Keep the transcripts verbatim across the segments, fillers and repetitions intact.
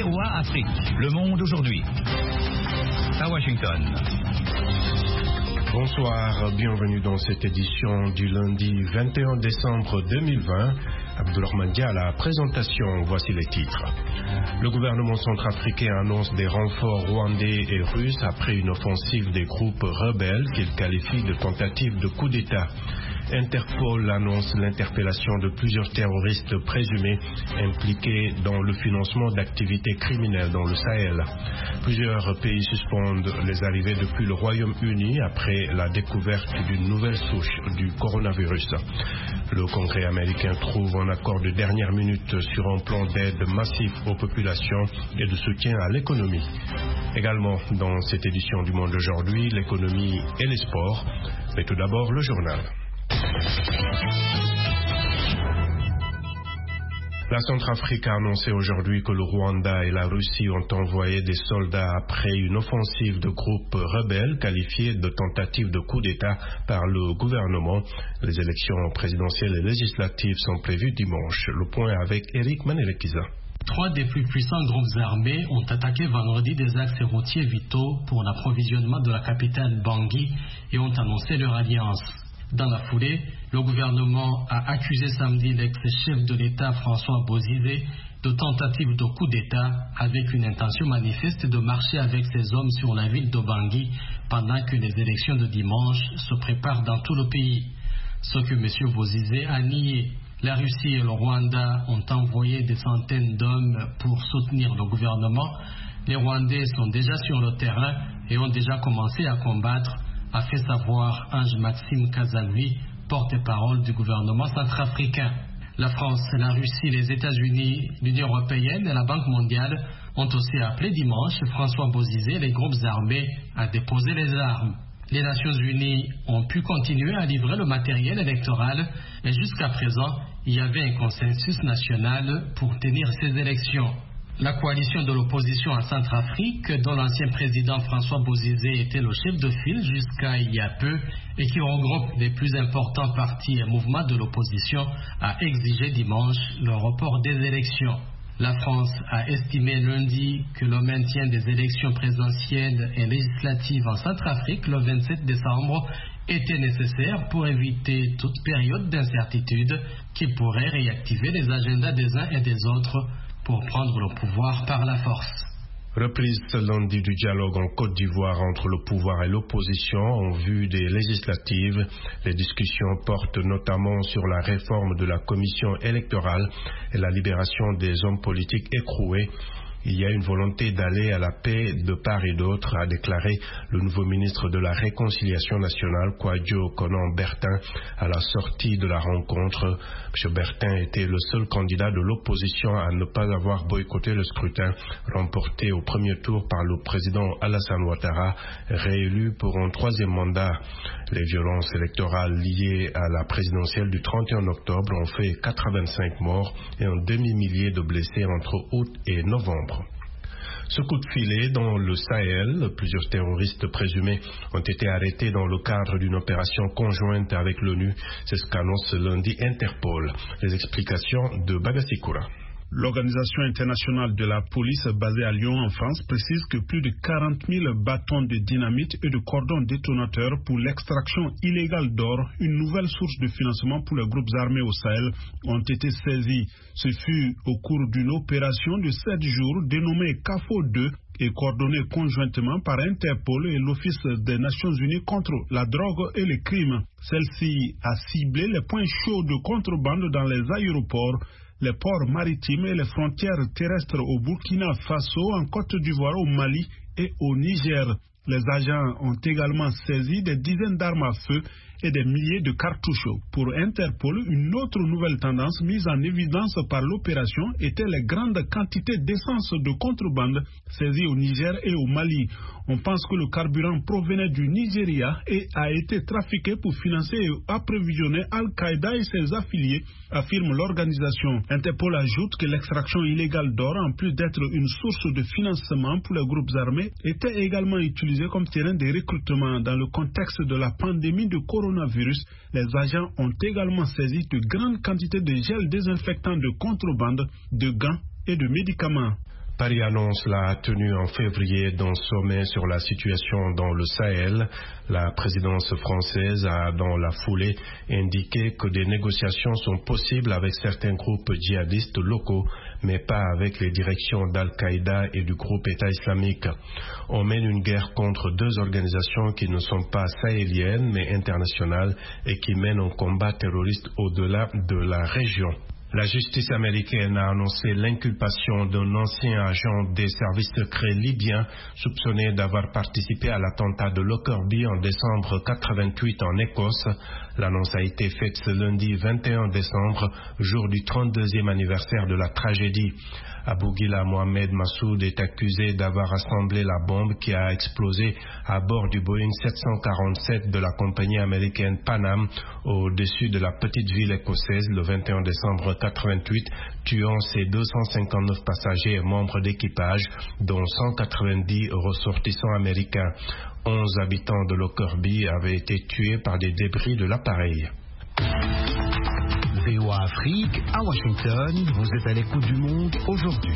V O A Afrique, Le Monde aujourd'hui. À Washington. Bonsoir, bienvenue dans cette édition du lundi vingt et un décembre deux mille vingt. Abdourahmane Dia à la présentation, voici les titres. Le gouvernement centrafricain annonce des renforts rwandais et russes après une offensive des groupes rebelles qu'il qualifie de tentative de coup d'État. Interpol annonce l'interpellation de plusieurs terroristes présumés impliqués dans le financement d'activités criminelles dans le Sahel. Plusieurs pays suspendent les arrivées depuis le Royaume-Uni après la découverte d'une nouvelle souche du coronavirus. Le Congrès américain trouve un accord de dernière minute sur un plan d'aide massif aux populations et de soutien à l'économie. Également dans cette édition du Monde aujourd'hui, l'économie et les sports. Mais tout d'abord, le journal. La Centrafrique a annoncé aujourd'hui que le Rwanda et la Russie ont envoyé des soldats après une offensive de groupes rebelles qualifiée de tentative de coup d'État par le gouvernement. Les élections présidentielles et législatives sont prévues dimanche. Le point avec Eric Manelekiza. Trois des plus puissants groupes armés ont attaqué vendredi des axes routiers vitaux pour l'approvisionnement de la capitale Bangui et ont annoncé leur alliance. Dans la foulée, le gouvernement a accusé samedi l'ex-chef de l'État François Bozizé de tentative de coup d'État avec une intention manifeste de marcher avec ses hommes sur la ville de Bangui pendant que les élections de dimanche se préparent dans tout le pays. Ce que M. Bozizé a nié. La Russie et le Rwanda ont envoyé des centaines d'hommes pour soutenir le gouvernement. Les Rwandais sont déjà sur le terrain et ont déjà commencé à combattre, a fait savoir Ange-Maxime Kazalvi, porte-parole du gouvernement centrafricain. La France, la Russie, les États-Unis, l'Union européenne et la Banque mondiale ont aussi appelé dimanche François Bozizé et les groupes armés à déposer les armes. Les Nations unies ont pu continuer à livrer le matériel électoral et jusqu'à présent, il y avait un consensus national pour tenir ces élections. La coalition de l'opposition en Centrafrique, dont l'ancien président François Bozizé était le chef de file jusqu'à il y a peu et qui regroupe les plus importants partis et mouvements de l'opposition, a exigé dimanche le report des élections. La France a estimé lundi que le maintien des élections présidentielles et législatives en Centrafrique le vingt-sept décembre était nécessaire pour éviter toute période d'incertitude qui pourrait réactiver les agendas des uns et des autres pour prendre le pouvoir par la force. Reprise ce lundi du dialogue en Côte d'Ivoire entre le pouvoir et l'opposition en vue des législatives. Les discussions portent notamment sur la réforme de la commission électorale et la libération des hommes politiques écroués. Il y a une volonté d'aller à la paix de part et d'autre, a déclaré le nouveau ministre de la Réconciliation nationale, Kwadjo Konan Bertin, à la sortie de la rencontre. M. Bertin était le seul candidat de l'opposition à ne pas avoir boycotté le scrutin, remporté au premier tour par le président Alassane Ouattara, réélu pour un troisième mandat. Les violences électorales liées à la présidentielle du trente et un octobre ont fait quatre-vingt-cinq morts et un demi-millier de blessés entre août et novembre. Ce coup de filet dans le Sahel, plusieurs terroristes présumés ont été arrêtés dans le cadre d'une opération conjointe avec l'ONU. C'est ce qu'annonce lundi Interpol. Les explications de Bagassikura. L'Organisation internationale de la police basée à Lyon en France précise que plus de quarante mille bâtons de dynamite et de cordons détonateurs pour l'extraction illégale d'or, une nouvelle source de financement pour les groupes armés au Sahel, ont été saisis. Ce fut au cours d'une opération de sept jours dénommée C A F O deux et coordonnée conjointement par Interpol et l'Office des Nations Unies contre la drogue et les crimes. Celle-ci a ciblé les points chauds de contrebande dans les aéroports, les ports maritimes et les frontières terrestres au Burkina Faso, en Côte d'Ivoire, au Mali et au Niger. Les agents ont également saisi des dizaines d'armes à feu et des milliers de cartouches. Pour Interpol, une autre nouvelle tendance mise en évidence par l'opération était les grandes quantités d'essence de contrebande saisies au Niger et au Mali. On pense que le carburant provenait du Nigeria et a été trafiqué pour financer et approvisionner Al-Qaïda et ses affiliés, affirme l'organisation. Interpol ajoute que l'extraction illégale d'or, en plus d'être une source de financement pour les groupes armés, était également utilisée comme terrain de recrutement. Dans le contexte de la pandémie de coronavirus, les agents ont également saisi de grandes quantités de gel désinfectant de contrebande, de gants et de médicaments. Paris annonce la tenue en février d'un sommet sur la situation dans le Sahel. La présidence française a, dans la foulée, indiqué que des négociations sont possibles avec certains groupes djihadistes locaux, mais pas avec les directions d'Al-Qaïda et du groupe État islamique. On mène une guerre contre deux organisations qui ne sont pas sahéliennes, mais internationales, et qui mènent un combat terroriste au-delà de la région. La justice américaine a annoncé l'inculpation d'un ancien agent des services secrets libyens soupçonné d'avoir participé à l'attentat de Lockerbie en décembre quatre-vingt-huit en Écosse. L'annonce a été faite ce lundi vingt et un décembre, jour du trente-deuxième anniversaire de la tragédie. Aboughila Mohamed Massoud est accusé d'avoir assemblé la bombe qui a explosé à bord du Boeing sept cent quarante-sept de la compagnie américaine Pan Am au-dessus de la petite ville écossaise le vingt et un décembre quatre-vingt-huit, tuant ses deux cent cinquante-neuf passagers et membres d'équipage, dont cent quatre-vingt-dix ressortissants américains. onze habitants de Lockerbie avaient été tués par des débris de l'appareil. V O A Afrique, à Washington, vous êtes à l'écoute du monde aujourd'hui.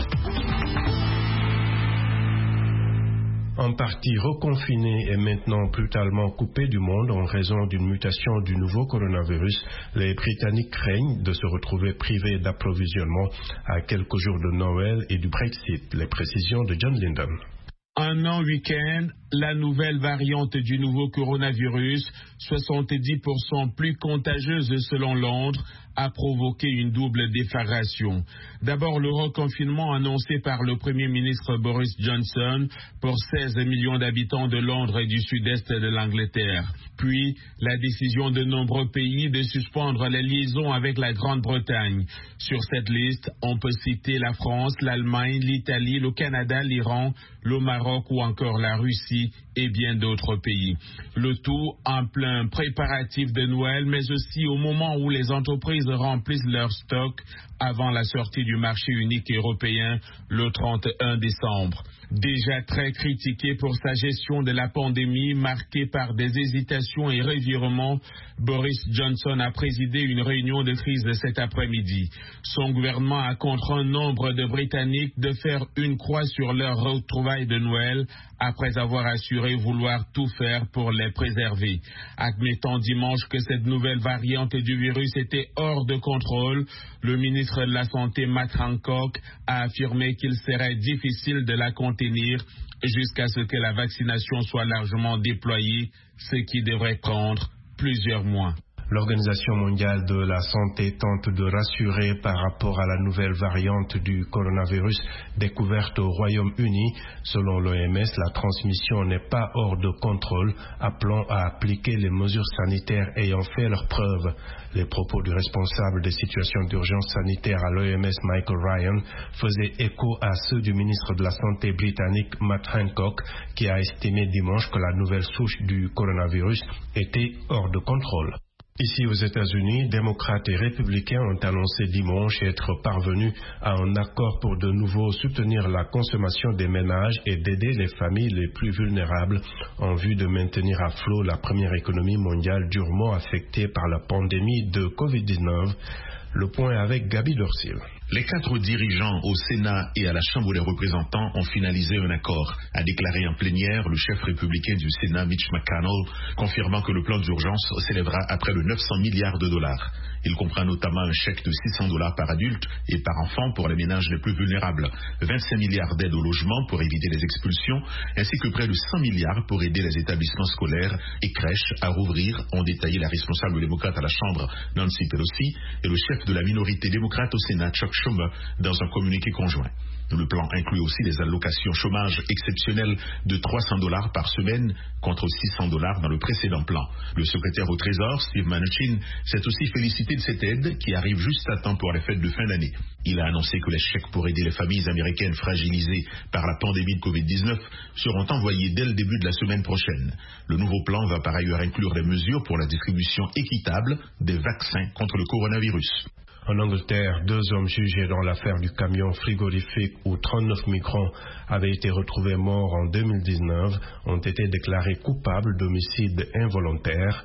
En partie reconfiné et maintenant brutalement coupé du monde en raison d'une mutation du nouveau coronavirus, les Britanniques craignent de se retrouver privés d'approvisionnement à quelques jours de Noël et du Brexit. Les précisions de John Linden. Un non-week-end, la nouvelle variante du nouveau coronavirus, soixante-dix pour cent plus contagieuse selon Londres, a provoqué une double déflagration. D'abord, le reconfinement annoncé par le Premier ministre Boris Johnson pour seize millions d'habitants de Londres et du sud-est de l'Angleterre. Puis, la décision de nombreux pays de suspendre les liaisons avec la Grande-Bretagne. Sur cette liste, on peut citer la France, l'Allemagne, l'Italie, le Canada, l'Iran, le Maroc ou encore la Russie et bien d'autres pays. Le tout en plein préparatif de Noël, mais aussi au moment où les entreprises remplissent leur stock avant la sortie du marché unique européen le trente et un décembre. Déjà très critiqué pour sa gestion de la pandémie marquée par des hésitations et revirements, Boris Johnson a présidé une réunion de crise cet après-midi. Son gouvernement a contraint nombre de Britanniques de faire une croix sur leur retrouvailles de Noël après avoir assuré vouloir tout faire pour les préserver. Admettant dimanche que cette nouvelle variante du virus était hors de contrôle, le ministre de la Santé Matt Hancock a affirmé qu'il serait difficile de la contenir jusqu'à ce que la vaccination soit largement déployée, ce qui devrait prendre plusieurs mois. L'Organisation mondiale de la santé tente de rassurer par rapport à la nouvelle variante du coronavirus découverte au Royaume-Uni. Selon l'O M S, la transmission n'est pas hors de contrôle, appelant à appliquer les mesures sanitaires ayant fait leurs preuves. Les propos du responsable des situations d'urgence sanitaire à l'O M S, Michael Ryan, faisaient écho à ceux du ministre de la Santé britannique Matt Hancock, qui a estimé dimanche que la nouvelle souche du coronavirus était hors de contrôle. Ici aux États-Unis, démocrates et républicains ont annoncé dimanche être parvenus à un accord pour de nouveau soutenir la consommation des ménages et d'aider les familles les plus vulnérables en vue de maintenir à flot la première économie mondiale durement affectée par la pandémie de covid dix-neuf. Le point avec Gabi Dorsil. Les quatre dirigeants au Sénat et à la Chambre des représentants ont finalisé un accord, a déclaré en plénière le chef républicain du Sénat, Mitch McConnell, confirmant que le plan d'urgence s'élèvera à près de neuf cents milliards de dollars. Il comprend notamment un chèque de six cents dollars par adulte et par enfant pour les ménages les plus vulnérables, vingt-cinq milliards d'aides au logement pour éviter les expulsions, ainsi que près de cent milliards pour aider les établissements scolaires et crèches à rouvrir, ont détaillé la responsable démocrate à la Chambre, Nancy Pelosi, et le chef de la minorité démocrate au Sénat, Chuck Schumer, dans un communiqué conjoint. Le plan inclut aussi des allocations chômage exceptionnelles de trois cents dollars par semaine contre six cents dollars dans le précédent plan. Le secrétaire au Trésor, Steve Mnuchin, s'est aussi félicité de cette aide qui arrive juste à temps pour les fêtes de fin d'année. Il a annoncé que les chèques pour aider les familles américaines fragilisées par la pandémie de covid dix-neuf seront envoyés dès le début de la semaine prochaine. Le nouveau plan va par ailleurs inclure des mesures pour la distribution équitable des vaccins contre le coronavirus. En Angleterre, deux hommes jugés dans l'affaire du camion frigorifique où trente-neuf migrants avaient été retrouvés morts en deux mille dix-neuf ont été déclarés coupables d'homicide involontaire.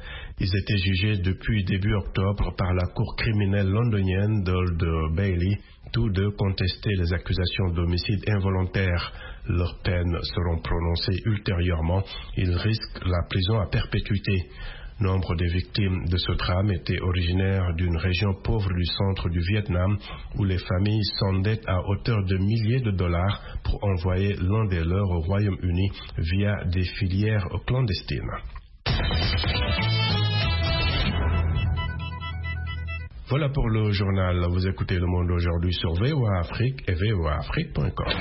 Ils étaient jugés depuis début octobre par la cour criminelle londonienne d'Old Bailey. Tous deux contestaient les accusations d'homicide involontaire. Leurs peines seront prononcées ultérieurement. Ils risquent la prison à perpétuité. Nombre des victimes de ce drame étaient originaires d'une région pauvre du centre du Vietnam où les familles s'endettent à hauteur de milliers de dollars pour envoyer l'un des leurs au Royaume-Uni via des filières clandestines. Voilà pour le journal. Vous écoutez Le Monde aujourd'hui sur V O A Afrique et V O A Afrique point com.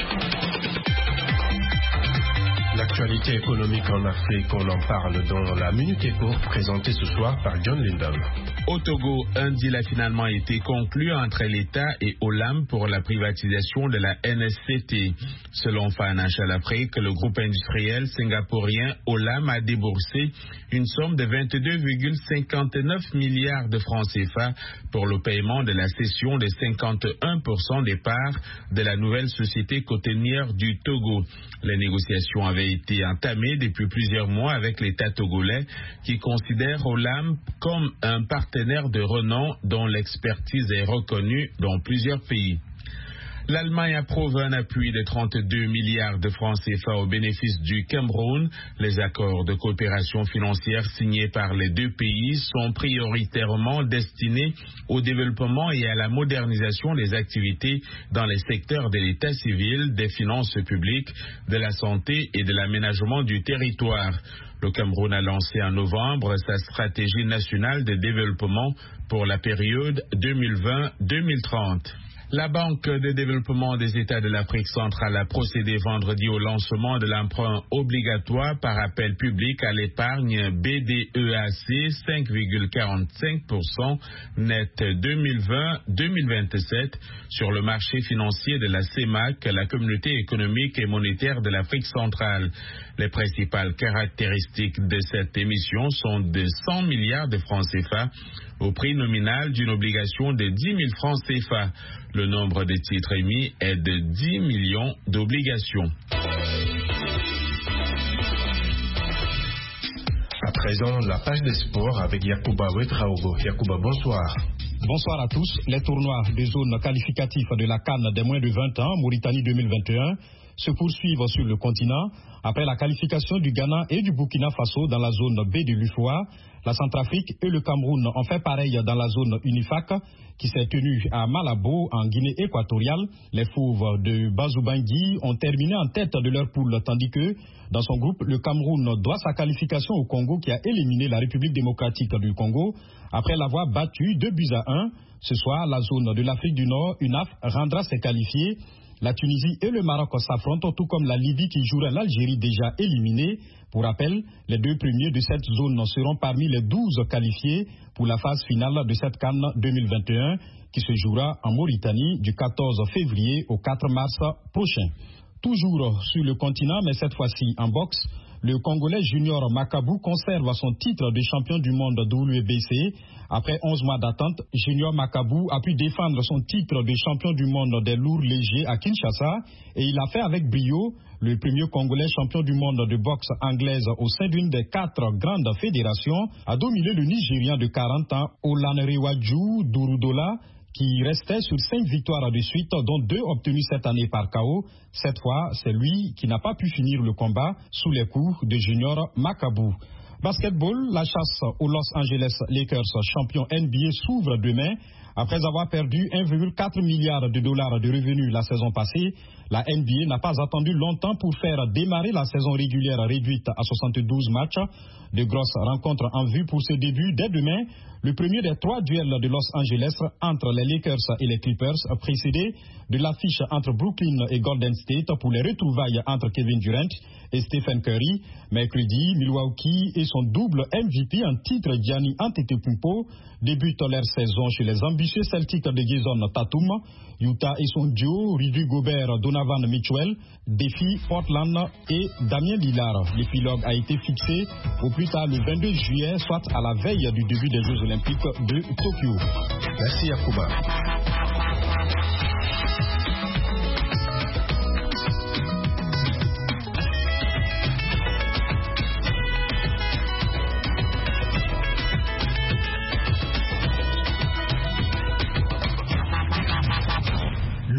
L'actualité économique en Afrique, on en parle dans la Minute Éco, présentée ce soir par John Lyndon. Au Togo, un deal a finalement été conclu entre l'État et Olam pour la privatisation de la N S C T. Selon Financial Afrique, le groupe industriel singapourien Olam a déboursé une somme de vingt-deux virgule cinquante-neuf milliards de francs C F A pour le paiement de la cession de cinquante et un pour cent des parts de la nouvelle société côtière du Togo. Les négociations avaient été entamées depuis plusieurs mois avec l'État togolais qui considère Olam comme un partenaire de renom dont l'expertise est reconnue dans plusieurs pays. L'Allemagne approuve un appui de trente-deux milliards de francs C F A au bénéfice du Cameroun. Les accords de coopération financière signés par les deux pays sont prioritairement destinés au développement et à la modernisation des activités dans les secteurs de l'état civil, des finances publiques, de la santé et de l'aménagement du territoire. Le Cameroun a lancé en novembre sa stratégie nationale de développement pour la période deux mille vingt à deux mille trente. La Banque de développement des États de l'Afrique centrale a procédé vendredi au lancement de l'emprunt obligatoire par appel public à l'épargne B D E A C cinq virgule quarante-cinq pour cent net deux mille vingt à deux mille vingt-sept sur le marché financier de la C E M A C, la Communauté économique et monétaire de l'Afrique centrale. Les principales caractéristiques de cette émission sont de cent milliards de francs C F A au prix nominal d'une obligation de dix mille francs C F A. Le nombre de titres émis est de dix millions d'obligations. À présent, la page des sports avec Yacouba Ouedraogo. Yacouba, bonsoir. Bonsoir à tous. Les tournois de zone qualificatifs de la CAN des moins de vingt ans, Mauritanie deux mille vingt et un, se poursuivent sur le continent. Après la qualification du Ghana et du Burkina Faso dans la zone B de l'U F O A, la Centrafrique et le Cameroun ont fait pareil dans la zone UNIFAC qui s'est tenue à Malabo en Guinée équatoriale. Les Fauves de Bazou-Bangui ont terminé en tête de leur poule tandis que dans son groupe, le Cameroun doit sa qualification au Congo qui a éliminé la République démocratique du Congo après l'avoir battu deux buts à un. Ce soir, la zone de l'Afrique du Nord, U N A F, rendra ses qualifiés. La Tunisie et le Maroc s'affrontent, tout comme la Libye qui jouera l'Algérie déjà éliminée. Pour rappel, les deux premiers de cette zone seront parmi les douze qualifiés pour la phase finale de cette CAN deux mille vingt et un qui se jouera en Mauritanie du quatorze février au quatre mars prochain. Toujours sur le continent, mais cette fois-ci en boxe, le Congolais Junior Makabu conserve son titre de champion du monde W B C. Après onze mois d'attente, Junior Makabu a pu défendre son titre de champion du monde des lourds légers à Kinshasa et il a fait avec brio le premier Congolais champion du monde de boxe anglaise au sein d'une des quatre grandes fédérations a dominé le Nigérian de quarante ans, Olanrewaju Durudola, qui restait sur cinq victoires de suite, dont deux obtenues cette année par K O. Cette fois, c'est lui qui n'a pas pu finir le combat sous les coups de Junior Makabu. Basketball, la chasse aux Los Angeles Lakers champion N B A s'ouvre demain. Après avoir perdu un virgule quatre milliard de dollars de revenus la saison passée, la N B A n'a pas attendu longtemps pour faire démarrer la saison régulière réduite à soixante-douze matchs. De grosses rencontres en vue pour ce début dès demain. Le premier des trois duels de Los Angeles entre les Lakers et les Clippers, précédé de l'affiche entre Brooklyn et Golden State pour les retrouvailles entre Kevin Durant et Stephen Curry. Mercredi, Milwaukee et son double M V P en titre Giannis Antetokounmpo débutent leur saison chez les ambitieux Celtics de Jason Tatum. Utah et son duo Rudy Gobert, Donovan Mitchell défient Portland et Damien Lillard. L'épilogue a été fixé au plus tard le vingt-deux juillet, soit à la veille du début des Jeux Olympiques de Tokyo. Merci Yacouba.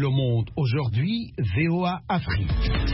Le Monde aujourd'hui, V O A Afrique.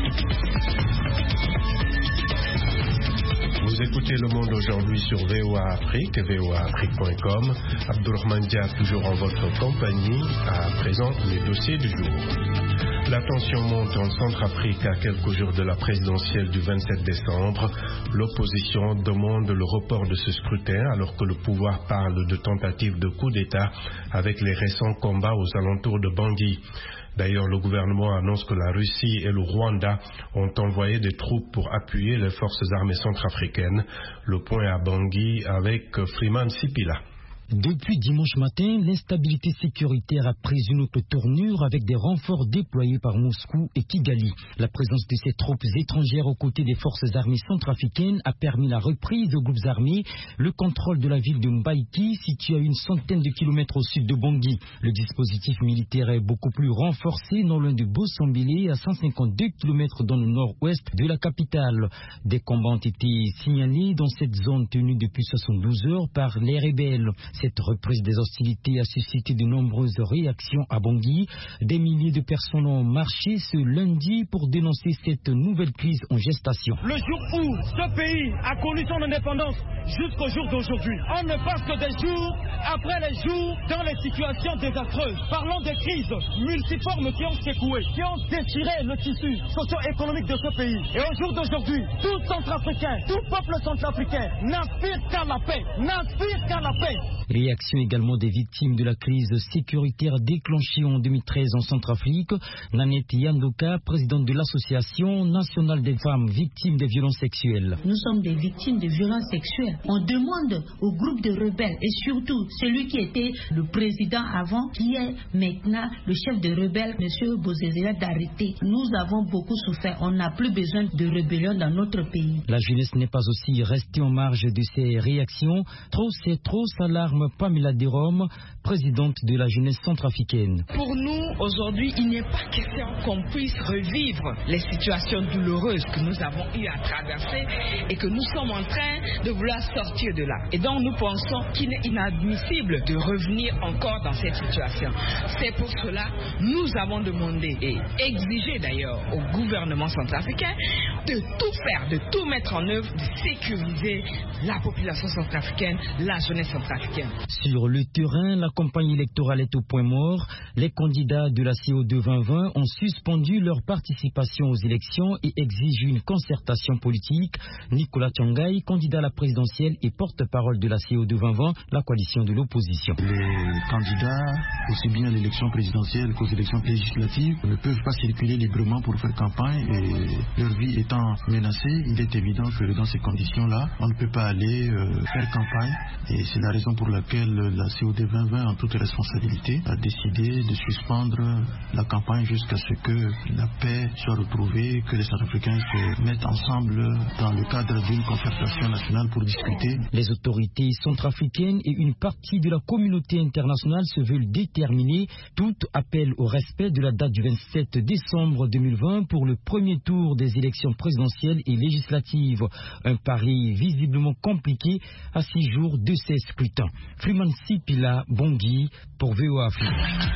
Vous écoutez Le Monde aujourd'hui sur V O A Afrique, V O A Afrique point com. Abdourahmane Dia toujours en votre compagnie. À présent, les dossiers du jour. La tension monte en Centrafrique à quelques jours de la présidentielle du vingt-sept décembre. L'opposition demande le report de ce scrutin alors que le pouvoir parle de tentative de coup d'État avec les récents combats aux alentours de Bangui. D'ailleurs, le gouvernement annonce que la Russie et le Rwanda ont envoyé des troupes pour appuyer les forces armées centrafricaines. Le point à Bangui avec Freeman Sipila. Depuis dimanche matin, l'instabilité sécuritaire a pris une autre tournure avec des renforts déployés par Moscou et Kigali. La présence de ces troupes étrangères aux côtés des forces armées centrafricaines a permis la reprise aux groupes armés, le contrôle de la ville de Mbaïki, située à une centaine de kilomètres au sud de Bangui. Le dispositif militaire est beaucoup plus renforcé non loin de Bossambélé, à cent cinquante-deux kilomètres dans le nord-ouest de la capitale. Des combats ont été signalés dans cette zone tenue depuis soixante-douze heures par les rebelles. Cette reprise des hostilités a suscité de nombreuses réactions à Bangui. Des milliers de personnes ont marché ce lundi pour dénoncer cette nouvelle crise en gestation. Le jour où ce pays a connu son indépendance jusqu'au jour d'aujourd'hui, on ne passe que des jours après les jours dans les situations désastreuses. Parlons des crises multiformes qui ont secoué, qui ont déchiré le tissu socio-économique de ce pays. Et au jour d'aujourd'hui, tout Centrafricain, tout peuple centrafricain n'aspire qu'à la paix, n'aspire qu'à la paix. Réaction également des victimes de la crise sécuritaire déclenchée en deux mille treize en Centrafrique. Nanette Yandoka, présidente de l'Association nationale des femmes victimes des violences sexuelles. Nous sommes des victimes de violences sexuelles. On demande au groupe de rebelles et surtout celui qui était le président avant, qui est maintenant le chef de rebelles, M. Bozezela, d'arrêter. Nous avons beaucoup souffert. On n'a plus besoin de rébellion dans notre pays. La jeunesse n'est pas aussi restée en marge de ces réactions. Trop c'est trop, s'alarme Pamela Derom, présidente de la jeunesse centrafricaine. Pour nous, aujourd'hui, il n'est pas question qu'on puisse revivre les situations douloureuses que nous avons eu à traverser et que nous sommes en train de vouloir sortir de là. Et donc, nous pensons qu'il est inadmissible de revenir encore dans cette situation. C'est pour cela que nous avons demandé et exigé d'ailleurs au gouvernement centrafricain de tout faire, de tout mettre en œuvre, de sécuriser la population centrafricaine, la jeunesse centrafricaine. Sur le terrain, la campagne électorale est au point mort. Les candidats de la C O deux vingt vingt ont suspendu leur participation aux élections et exigent une concertation politique. Nicolas Tchongaï, candidat à la présidentielle et porte-parole de la C O deux vingt vingt, la coalition de l'opposition. Les candidats, aussi bien à l'élection présidentielle qu'aux élections législatives, ne peuvent pas circuler librement pour faire campagne et leur vie étant menacée, il est évident que dans ces conditions-là, on ne peut pas aller euh, faire campagne et c'est la raison pour laquelle la C O deux vingt vingt, en toute responsabilité, a décidé de suspendre la campagne jusqu'à ce que la paix soit retrouvée, que les Centrafricains se mettent ensemble dans le cadre d'une concertation nationale pour discuter. Les autorités centrafricaines et une partie de la communauté internationale se veulent déterminer. Tout appel au respect de la date du vingt-sept décembre deux mille vingt pour le premier tour des élections présidentielles et législatives. Un pari visiblement compliqué à six jours de ces scrutins. Freeman Sipila, Bangui, pour V O A Afrique.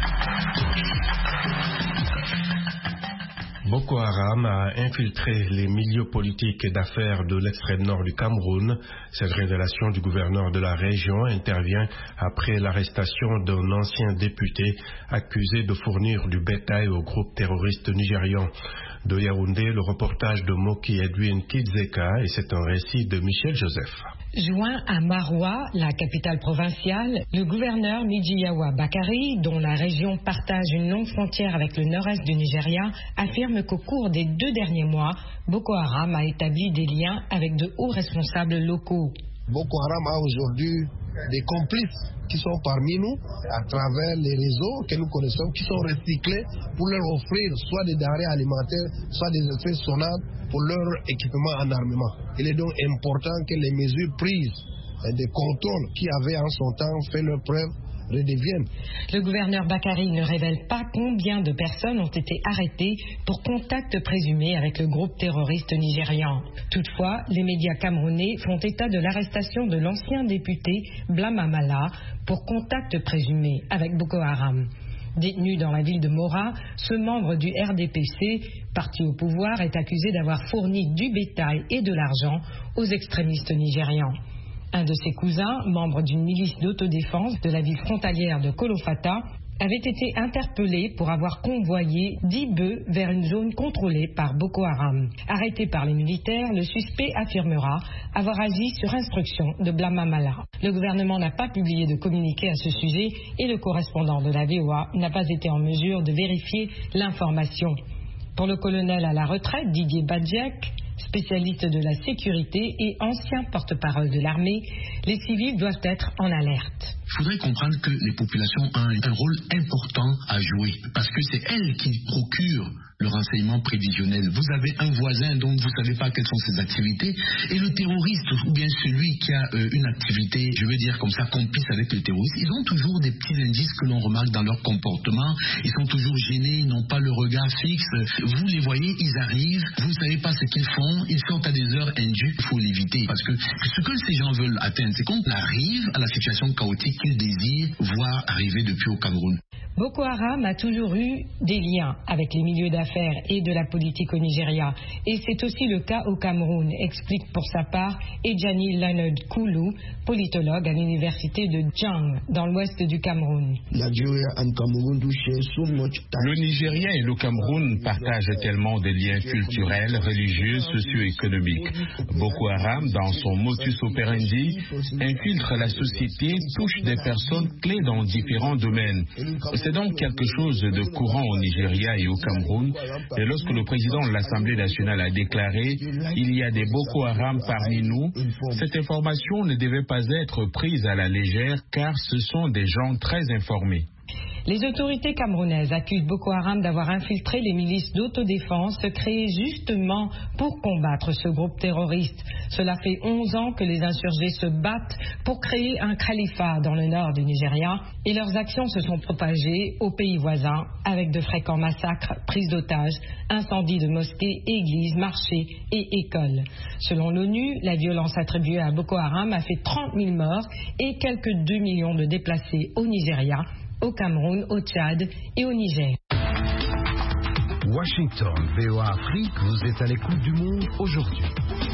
Boko Haram a infiltré les milieux politiques et d'affaires de l'extrême nord du Cameroun. Cette révélation du gouverneur de la région intervient après l'arrestation d'un ancien député accusé de fournir du bétail au groupe terroriste nigérian. De Yaoundé, le reportage de Moki Edwin Kidzeka et c'est un récit de Michel Joseph. Joint à Maroua, la capitale provinciale, le gouverneur Mijiyawa Bakari, dont la région partage une longue frontière avec le nord-est du Nigeria, affirme qu'au cours des deux derniers mois, Boko Haram a établi des liens avec de hauts responsables locaux. Boko Haram a aujourd'hui des complices qui sont parmi nous à travers les réseaux que nous connaissons, qui sont recyclés pour leur offrir soit des denrées alimentaires, soit des effets sonores pour leur équipement en armement. Il est donc important que les mesures prises des contrôles qui avaient en son temps fait leur preuve redeviennent. Le gouverneur Bakari ne révèle pas combien de personnes ont été arrêtées pour contact présumé avec le groupe terroriste nigérian. Toutefois, les médias camerounais font état de l'arrestation de l'ancien député Blama Mala pour contact présumé avec Boko Haram. Détenu dans la ville de Mora, ce membre du R D P C, parti au pouvoir, est accusé d'avoir fourni du bétail et de l'argent aux extrémistes nigérians. Un de ses cousins, membre d'une milice d'autodéfense de la ville frontalière de Kolofata, avait été interpellé pour avoir convoyé dix bœufs vers une zone contrôlée par Boko Haram. Arrêté par les militaires, le suspect affirmera avoir agi sur instruction de Blamamala. Le gouvernement n'a pas publié de communiqué à ce sujet et le correspondant de la V O A n'a pas été en mesure de vérifier l'information. Pour le colonel à la retraite, Didier Badjek, spécialiste de la sécurité et ancien porte-parole de l'armée, les civils doivent être en alerte. Il faudrait comprendre que les populations ont un, un rôle important à jouer, parce que c'est elles qui procurent le renseignement prévisionnel. Vous avez un voisin dont vous ne savez pas quelles sont ses activités, et le terroriste, ou bien celui qui a euh, une activité, je veux dire comme ça, complice avec le terroriste, ils ont toujours des petits indices que l'on remarque dans leur comportement. Ils sont toujours gênés, ils n'ont pas le regard fixe. Vous les voyez, ils arrivent, vous ne savez pas ce qu'ils font, ils sortent à des heures indues, il faut l'éviter. Parce que ce que ces gens veulent atteindre, c'est qu'on arrive à la situation chaotique qu'ils désirent voir arriver depuis au Cameroun. Boko Haram a toujours eu des liens avec les milieux d'affaires et de la politique au Nigeria. Et c'est aussi le cas au Cameroun, explique pour sa part Ejani Leonard Koulou, politologue à l'université de Djang, dans l'ouest du Cameroun. Le Nigeria et le Cameroun partagent tellement de liens culturels, religieux, socio-économiques. Boko Haram, dans son modus operandi, infiltre la société, touche des personnes clés dans différents domaines. C'est donc quelque chose de courant au Nigeria et au Cameroun. Et lorsque le président de l'Assemblée nationale a déclaré « Il y a des Boko Haram parmi nous », cette information ne devait pas être prise à la légère car ce sont des gens très informés. Les autorités camerounaises accusent Boko Haram d'avoir infiltré les milices d'autodéfense créées justement pour combattre ce groupe terroriste. Cela fait onze ans que les insurgés se battent pour créer un califat dans le nord du Nigeria et leurs actions se sont propagées aux pays voisins avec de fréquents massacres, prises d'otages, incendies de mosquées, églises, marchés et écoles. Selon l'ONU, la violence attribuée à Boko Haram a fait trente mille morts et quelques deux millions de déplacés au Nigeria, au Cameroun, au Tchad et au Niger. Washington, V O A Afrique, vous êtes à l'écoute du monde aujourd'hui.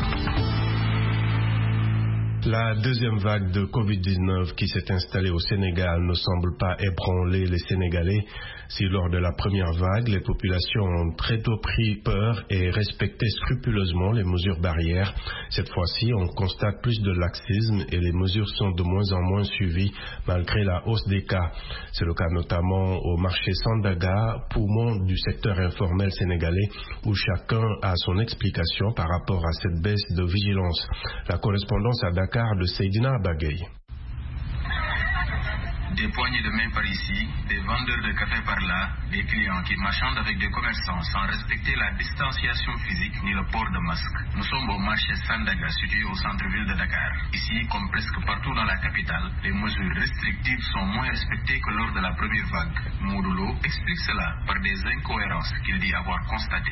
La deuxième vague de covid dix-neuf qui s'est installée au Sénégal ne semble pas ébranler les Sénégalais. Si lors de la première vague, les populations ont très tôt pris peur et respecté scrupuleusement les mesures barrières, cette fois-ci, on constate plus de laxisme et les mesures sont de moins en moins suivies malgré la hausse des cas. C'est le cas notamment au marché Sandaga, poumon du secteur informel sénégalais, où chacun a son explication par rapport à cette baisse de vigilance. La correspondance à Dakar de Seydina Abagay. Des poignées de main par ici, des vendeurs de café par là, des clients qui marchandent avec des commerçants sans respecter la distanciation physique ni le port de masque. Nous sommes au marché Sandaga, situé au centre-ville de Dakar. Ici, comme presque partout dans la capitale, les mesures restrictives sont moins respectées que lors de la première vague. Modulo explique cela par des incohérences qu'il dit avoir constatées.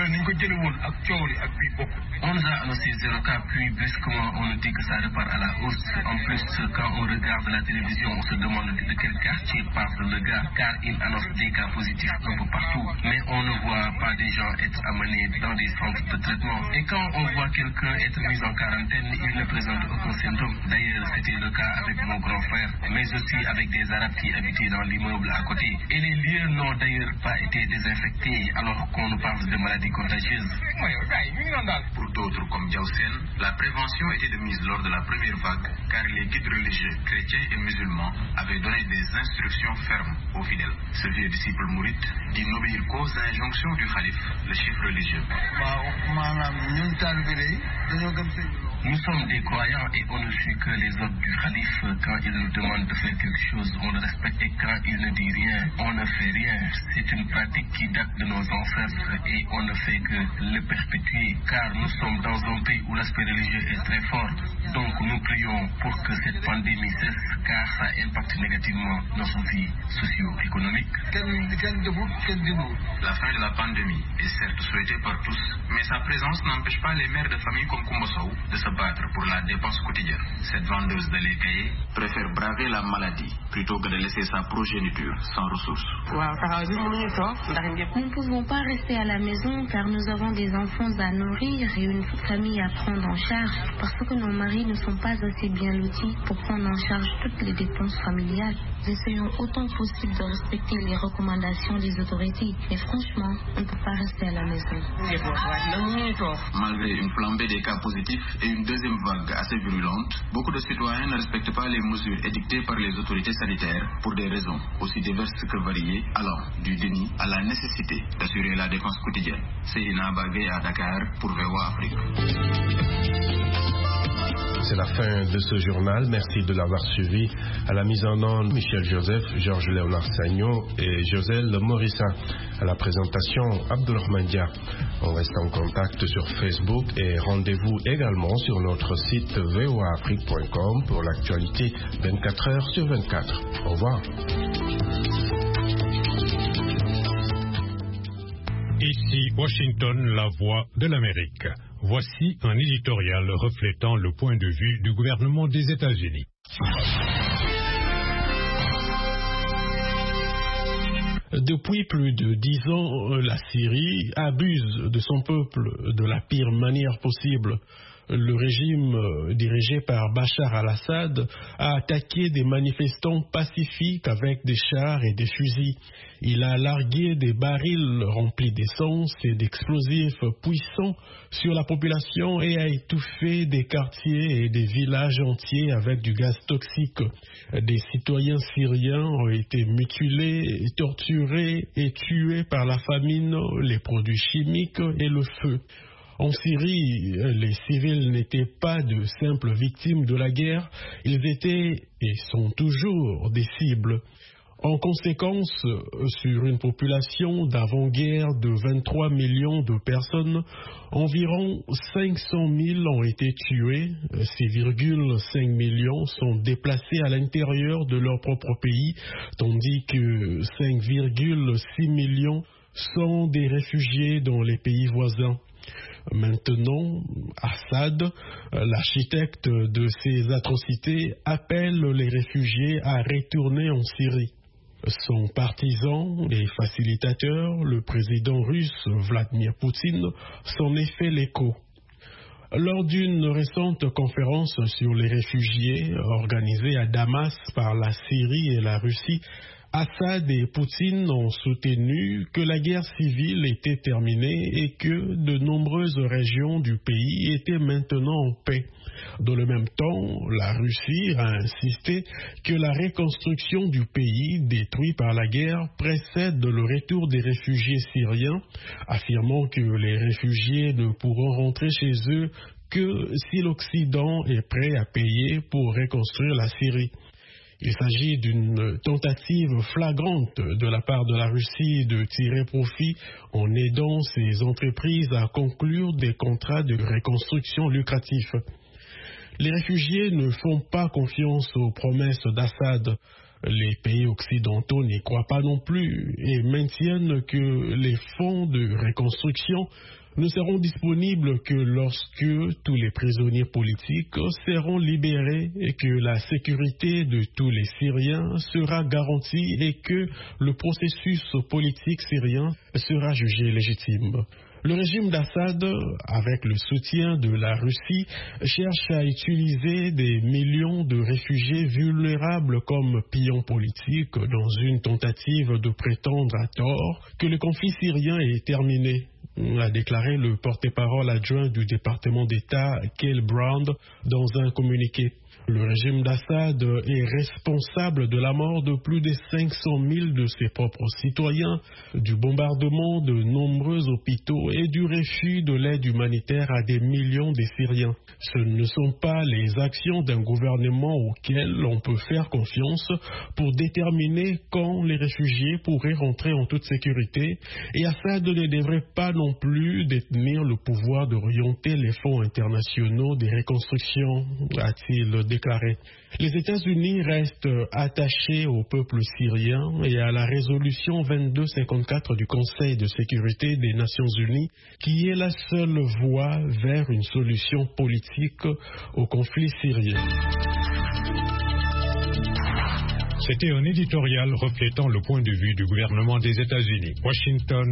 On nous a annoncé zéro cas, puis brusquement on nous dit que ça repart à la hausse. En plus, quand on regarde la télévision, on se demande de quel quartier parle le gars, car il annonce des cas positifs un peu partout. Mais on ne voit pas des gens être amenés dans des centres de traitement. Et quand on voit quelqu'un être mis en quarantaine, il ne présente aucun symptôme. D'ailleurs, c'était le cas avec mon grand frère, mais aussi avec des Arabes qui habitaient dans l'immeuble à côté. Et les lieux n'ont d'ailleurs pas été désinfectés, alors qu'on nous parle de maladies contagieuses. Pour d'autres comme Diaoussen, la prévention était de mise lors de la première vague, car les guides religieux, chrétiens et musulmans avaient donné des instructions fermes aux fidèles. Ce vieux disciple mouride dit n'obéir qu'aux injonctions du calife, le chef religieux. Nous sommes des croyants et on ne suit que les ordres du calife. Quand il nous demande de faire quelque chose, on le respecte, et quand il ne dit rien, on ne fait rien. C'est une pratique qui date de nos ancêtres et on ne fait que le perpétuer, car nous sommes dans un pays où l'aspect religieux est très fort. Donc nous prions pour que cette pandémie cesse, car ça impacte négativement notre vie socio-économique. La fin de la pandémie est certes souhaitée par tous, mais sa présence n'empêche pas les mères de famille comme Koumbossou de se battre pour la dépense quotidienne. Cette vendeuse de lait caillé préfère braver la maladie plutôt que de laisser sa progéniture sans ressources. Nous ne pouvons pas rester à la maison car nous avons des enfants à nourrir et une famille à prendre en charge parce que nos maris ne sont pas assez bien lotis pour prendre en charge toutes les dépenses familiales. Nous essayons autant que possible de respecter les recommandations des autorités, mais franchement, on ne peut pas rester à la maison. Malgré une flambée des cas positifs et une deuxième vague assez virulente, beaucoup de citoyens ne respectent pas les mesures édictées par les autorités sanitaires pour des raisons aussi diverses que variées, allant du déni à la nécessité d'assurer la défense quotidienne. Seydina Bagay à Dakar pour V O A Afrique. C'est la fin de ce journal. Merci de l'avoir suivi. À la mise en onde, Michel Joseph, Georges Léonard Sagnon et Joselle Morissin. À la présentation, Abdourahmane Dia. On reste en contact sur Facebook et rendez-vous également sur notre site v o a afrique point com pour l'actualité vingt-quatre heures sur vingt-quatre. Au revoir. Ici Washington, la voix de l'Amérique. Voici un éditorial reflétant le point de vue du gouvernement des États-Unis. Depuis plus de dix ans, la Syrie abuse de son peuple de la pire manière possible. Le régime dirigé par Bachar al-Assad a attaqué des manifestants pacifiques avec des chars et des fusils. Il a largué des barils remplis d'essence et d'explosifs puissants sur la population et a étouffé des quartiers et des villages entiers avec du gaz toxique. Des citoyens syriens ont été mutilés, torturés et tués par la famine, les produits chimiques et le feu. En Syrie, les civils n'étaient pas de simples victimes de la guerre, ils étaient et sont toujours des cibles. En conséquence, sur une population d'avant-guerre de vingt-trois millions de personnes, environ cinq cent mille ont été tués, six virgule cinq millions sont déplacés à l'intérieur de leur propre pays, tandis que cinq virgule six millions sont des réfugiés dans les pays voisins. Maintenant, Assad, l'architecte de ces atrocités, appelle les réfugiés à retourner en Syrie. Son partisan et facilitateur, le président russe Vladimir Poutine, s'en est fait l'écho. Lors d'une récente conférence sur les réfugiés organisée à Damas par la Syrie et la Russie, Assad et Poutine ont soutenu que la guerre civile était terminée et que de nombreuses régions du pays étaient maintenant en paix. Dans le même temps, la Russie a insisté que la reconstruction du pays détruit par la guerre précède le retour des réfugiés syriens, affirmant que les réfugiés ne pourront rentrer chez eux que si l'Occident est prêt à payer pour reconstruire la Syrie. Il s'agit d'une tentative flagrante de la part de la Russie de tirer profit en aidant ses entreprises à conclure des contrats de reconstruction lucratifs. Les réfugiés ne font pas confiance aux promesses d'Assad. Les pays occidentaux n'y croient pas non plus et maintiennent que les fonds de reconstruction ne seront disponibles que lorsque tous les prisonniers politiques seront libérés et que la sécurité de tous les Syriens sera garantie et que le processus politique syrien sera jugé légitime. Le régime d'Assad, avec le soutien de la Russie, cherche à utiliser des millions de réfugiés vulnérables comme pions politiques dans une tentative de prétendre à tort que le conflit syrien est terminé, a déclaré le porte-parole adjoint du département d'État, Cale Brown, dans un communiqué. Le régime d'Assad est responsable de la mort de plus de cinq cent mille de ses propres citoyens, du bombardement de nombreux hôpitaux et du refus de l'aide humanitaire à des millions de Syriens. Ce ne sont pas les actions d'un gouvernement auquel on peut faire confiance pour déterminer quand les réfugiés pourraient rentrer en toute sécurité, et Assad ne devrait pas non plus détenir le pouvoir d'orienter les fonds internationaux des reconstructions, a-t-il déclaré. Les États-Unis restent attachés au peuple syrien et à la résolution vingt-deux cinquante-quatre du Conseil de sécurité des Nations Unies, qui est la seule voie vers une solution politique au conflit syrien. C'était un éditorial reflétant le point de vue du gouvernement des États-Unis. Washington.